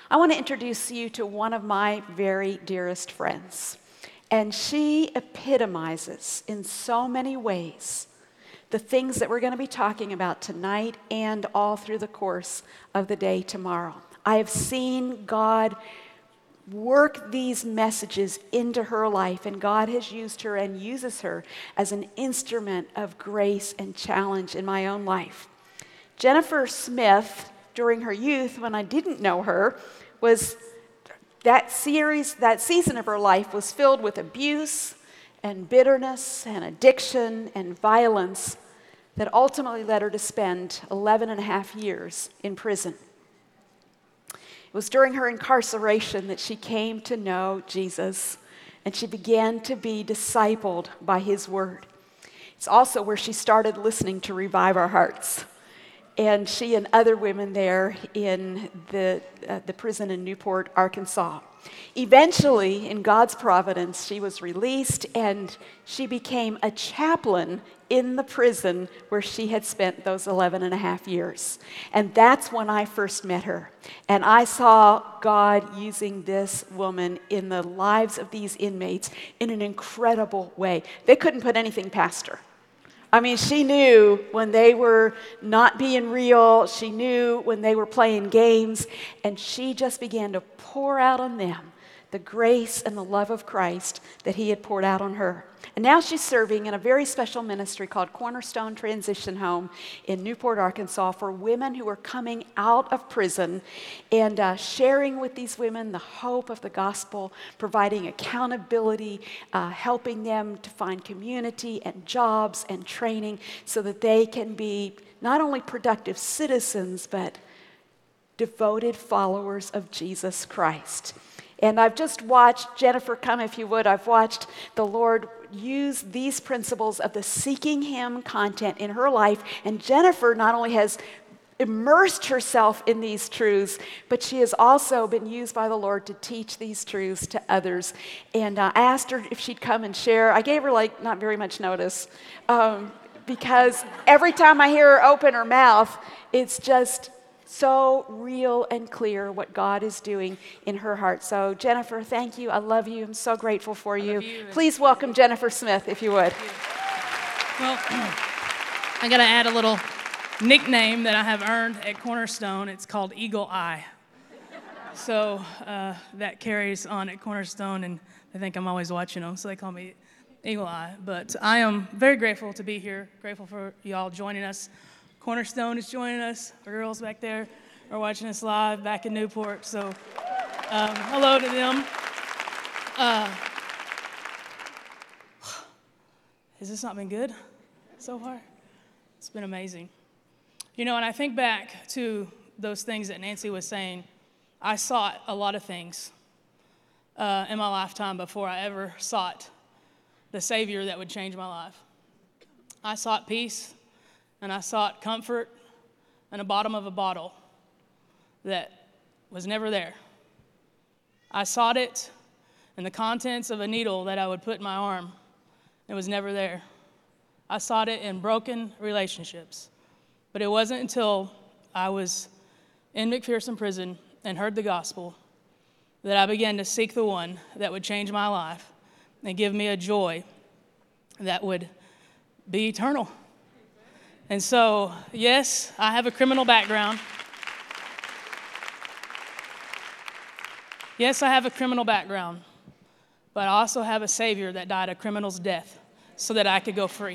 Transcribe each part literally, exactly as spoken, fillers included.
I want to introduce you to one of my very dearest friends. And she epitomizes in so many ways the things that we're going to be talking about tonight and all through the course of the day tomorrow. I have seen God work these messages into her life, and God has used her and uses her as an instrument of grace and challenge in my own life. Jennifer Smith, during her youth, when I didn't know her, was that series, that season of her life was filled with abuse and bitterness and addiction and violence that ultimately led her to spend eleven and a half years in prison. It was during her incarceration that she came to know Jesus, and she began to be discipled by his word. It's also where she started listening to Revive Our Hearts. And she and other women there in the, uh, the prison in Newport, Arkansas. Eventually, in God's providence, she was released, and she became a chaplain in the prison where she had spent those eleven and a half years. And that's when I first met her. And I saw God using this woman in the lives of these inmates in an incredible way. They couldn't put anything past her. I mean, she knew when they were not being real. She knew when they were playing games. And she just began to pour out on them the grace and the love of Christ that he had poured out on her. And now she's serving in a very special ministry called Cornerstone Transition Home in Newport, Arkansas, for women who are coming out of prison and uh, sharing with these women the hope of the gospel, providing accountability, uh, helping them to find community and jobs and training so that they can be not only productive citizens, but devoted followers of Jesus Christ. And I've just watched, Jennifer, come if you would, I've watched the Lord use these principles of the seeking him content in her life. And Jennifer not only has immersed herself in these truths, but she has also been used by the Lord to teach these truths to others. And uh, I asked her if she'd come and share. I gave her like not very much notice um, because every time I hear her open her mouth, it's just so real and clear what God is doing in her heart. So, Jennifer, thank you. I love you. I'm so grateful for you. you. Please welcome Jennifer Smith, if you would. Well, I got to add a little nickname that I have earned at Cornerstone. It's called Eagle Eye. So uh, that carries on at Cornerstone, and they think I'm always watching them, so they call me Eagle Eye. But I am very grateful to be here, grateful for y'all joining us. Cornerstone is joining us. Our girls back there are watching us live back in Newport. So um, hello to them. Uh, has this not been good so far? It's been amazing. You know, and I think back to those things that Nancy was saying. I sought a lot of things uh, in my lifetime before I ever sought the Savior that would change my life. I sought peace. And I sought comfort in a bottom of a bottle that was never there. I sought it in the contents of a needle that I would put in my arm. It was never there. I sought it in broken relationships. But it wasn't until I was in McPherson prison and heard the gospel that I began to seek the one that would change my life and give me a joy that would be eternal. And so, yes, I have a criminal background. Yes, I have a criminal background, but I also have a Savior that died a criminal's death so that I could go free.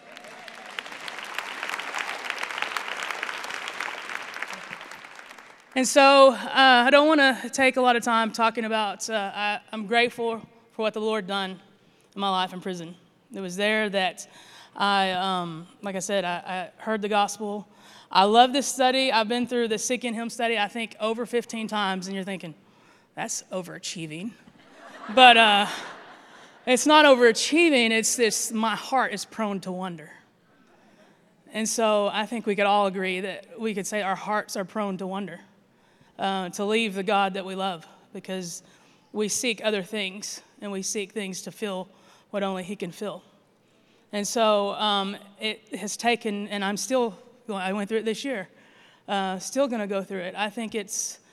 And so, uh, I don't want to take a lot of time talking about, uh, I, I'm grateful for what the Lord done in my life in prison. It was there that I, um, like I said, I, I heard the gospel. I love this study. I've been through the Seeking Him study, I think, over fifteen times, and you're thinking, that's overachieving. But uh, it's not overachieving. It's this, my heart is prone to wonder. And so I think we could all agree that we could say our hearts are prone to wonder, uh, to leave the God that we love, because we seek other things, and we seek things to fill what only He can fill. And so um, it has taken, and I'm still, I went through it this year, uh, still going to go through it. I think it's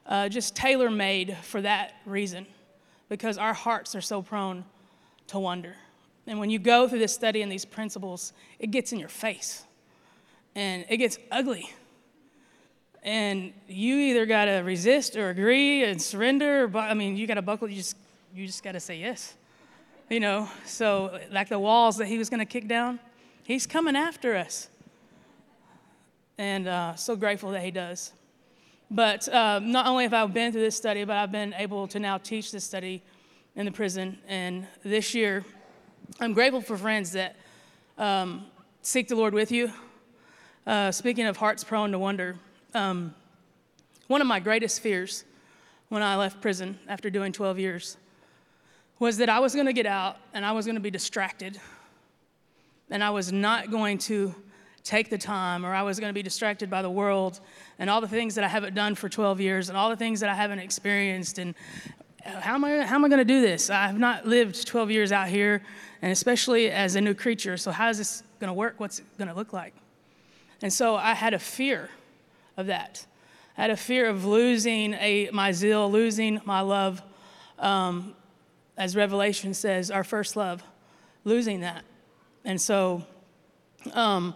uh, just tailor-made for that reason, because our hearts are so prone to wonder. And when you go through this study and these principles, it gets in your face, and it gets ugly. And you either got to resist or agree and surrender, or, bu- I mean, you got to buckle, you just, you just got to say yes. You know, so like the walls that he was going to kick down, he's coming after us. And uh, so grateful that he does. But uh, not only have I been through this study, but I've been able to now teach this study in the prison. And this year, I'm grateful for friends that um, seek the Lord with you. Uh, speaking of hearts prone to wonder, um, one of my greatest fears when I left prison after doing twelve years was that I was going to get out and I was going to be distracted, and I was not going to take the time, or I was going to be distracted by the world and all the things that I haven't done for twelve years and all the things that I haven't experienced. And how am I, how am I going to do this? I have not lived twelve years out here, and especially as a new creature. So how is this going to work? What's it going to look like? And so I had a fear of that. I had a fear of losing a, my zeal, losing my love, um, as Revelation says, our first love, losing that. And so um,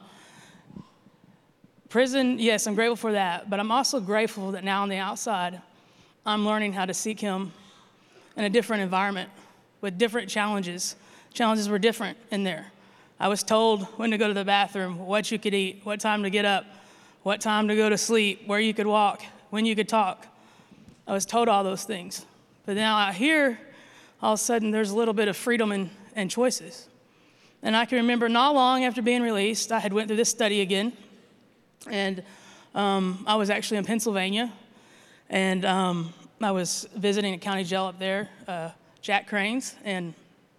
prison, yes, I'm grateful for that, but I'm also grateful that now on the outside, I'm learning how to seek him in a different environment with different challenges. Challenges were different in there. I was told when to go to the bathroom, what you could eat, what time to get up, what time to go to sleep, where you could walk, when you could talk. I was told all those things. But now out here, all of a sudden, there's a little bit of freedom and, and choices. And I can remember not long after being released, I had went through this study again. And um, I was actually in Pennsylvania. And um, I was visiting a county jail up there, uh, Jack Crane's. And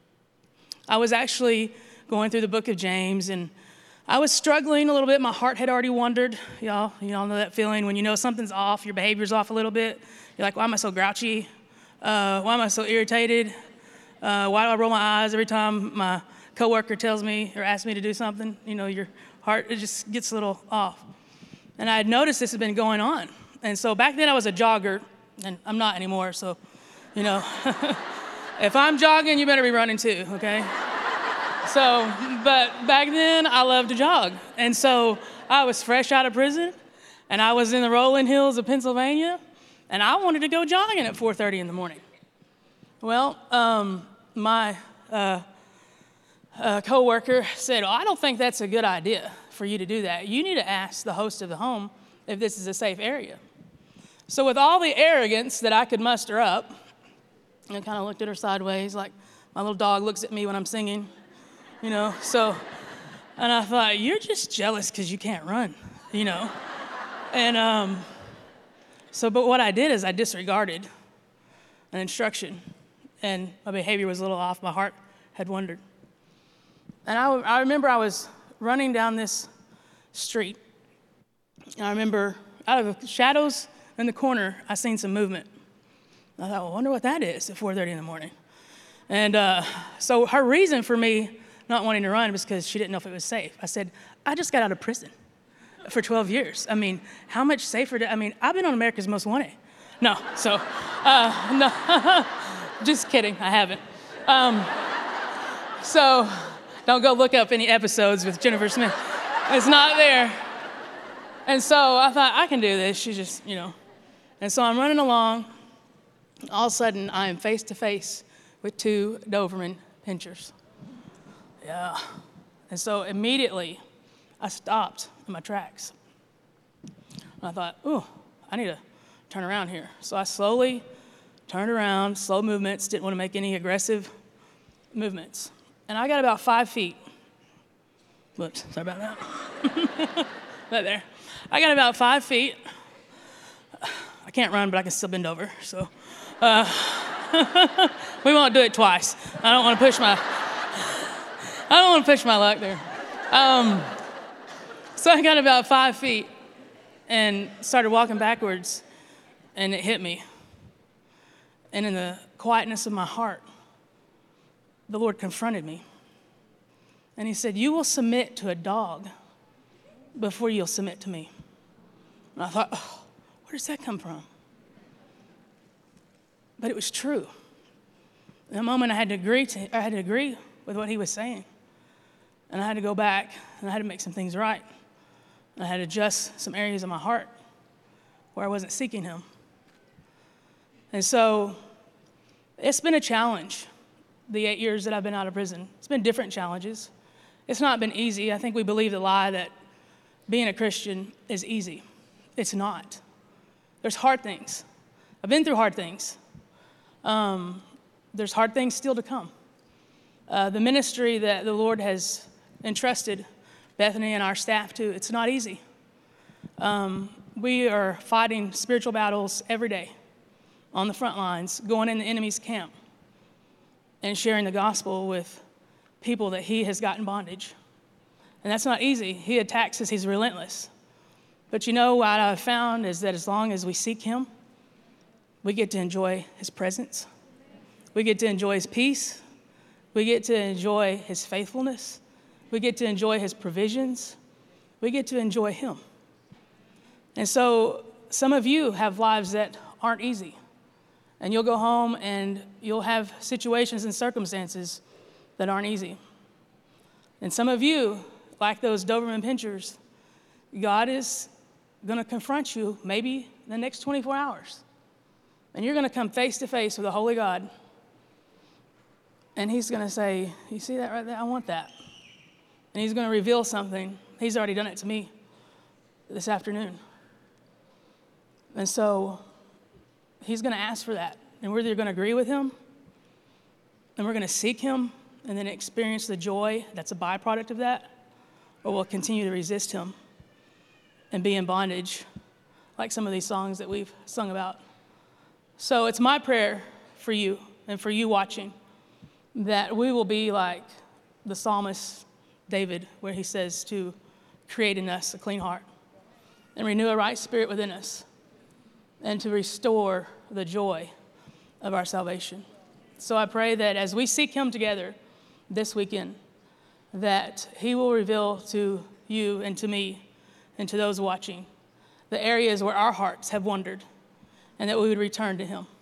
I was actually going through the book of James, and I was struggling a little bit. My heart had already wandered. Y'all, you all know that feeling when you know something's off, your behavior's off a little bit. You're like, why am I so grouchy? Uh, why am I so irritated? Uh, why do I roll my eyes every time my coworker tells me or asks me to do something? You know, your heart, it just gets a little off. And I had noticed this had been going on. And so back then I was a jogger, and I'm not anymore, so, you know. If I'm jogging, you better be running too, okay? So, but back then, I loved to jog. And so I was fresh out of prison, and I was in the rolling hills of Pennsylvania, and I wanted to go jogging at four thirty in the morning. Well, um, my uh, uh, coworker said, oh, I don't think that's a good idea for you to do that. You need to ask the host of the home if this is a safe area. So with all the arrogance that I could muster up, I kind of looked at her sideways, like my little dog looks at me when I'm singing. You know, so, and I thought, you're just jealous because you can't run, you know. And um, so, but what I did is I disregarded an instruction, and my behavior was a little off. My heart had wandered. And I, I remember I was running down this street, and I remember out of the shadows in the corner, I seen some movement. I thought, well, I wonder what that is at four thirty in the morning. And uh, so her reason for me not wanting to run was because she didn't know if it was safe. I said, I just got out of prison for twelve years. I mean, how much safer? Do, I mean, I've been on America's Most Wanted. No, so, uh, no, just kidding, I haven't. Um, so don't go look up any episodes with Jennifer Smith. It's not there. And so I thought, I can do this. She just, you know. And so I'm running along. All of a sudden, I am face to face with two Doberman pinschers. Yeah. And so immediately, I stopped in my tracks. And I thought, ooh, I need to turn around here. So I slowly turned around, slow movements, didn't want to make any aggressive movements. And I got about five feet. Whoops, sorry about that. Right there. I got about five feet. I can't run, but I can still bend over, so. Uh, we won't do it twice. I don't want to push my... I don't want to push my luck there. Um, so I got about five feet and started walking backwards, and it hit me. And in the quietness of my heart, the Lord confronted me. And he said, you will submit to a dog before you'll submit to me. And I thought, oh, where does that come from? but it was true. In a moment, I had to agree to, I had to agree with what he was saying. And I had to go back, and I had to make some things right. And I had to adjust some areas of my heart where I wasn't seeking him. And so it's been a challenge, the eight years that I've been out of prison. It's been different challenges. It's not been easy. I think we believe the lie that being a Christian is easy. It's not. There's hard things. I've been through hard things. Um, there's hard things still to come. Uh, the ministry that the Lord has entrusted Bethany and our staff to, it's not easy. Um, we are fighting spiritual battles every day on the front lines, going in the enemy's camp and sharing the gospel with people that he has got in bondage. And that's not easy. He attacks us. He's relentless. But you know what I've found is that as long as we seek him, we get to enjoy his presence. We get to enjoy his peace. We get to enjoy his faithfulness. We get to enjoy his provisions. We get to enjoy him. And so some of you have lives that aren't easy. And you'll go home and you'll have situations and circumstances that aren't easy. And some of you, like those Doberman pinchers, God is going to confront you maybe in the next twenty-four hours. And you're going to come face to face with a holy God. And he's going to say, you see that right there? I want that. And he's going to reveal something. He's already done it to me this afternoon. And so he's going to ask for that. And we're either going to agree with him, and we're going to seek him, and then experience the joy that's a byproduct of that, or we'll continue to resist him and be in bondage, like some of these songs that we've sung about. So it's my prayer for you and for you watching that we will be like the psalmist David, where he says to create in us a clean heart and renew a right spirit within us, and to restore the joy of our salvation. So I pray that as we seek him together this weekend, that he will reveal to you and to me and to those watching the areas where our hearts have wandered, and that we would return to him.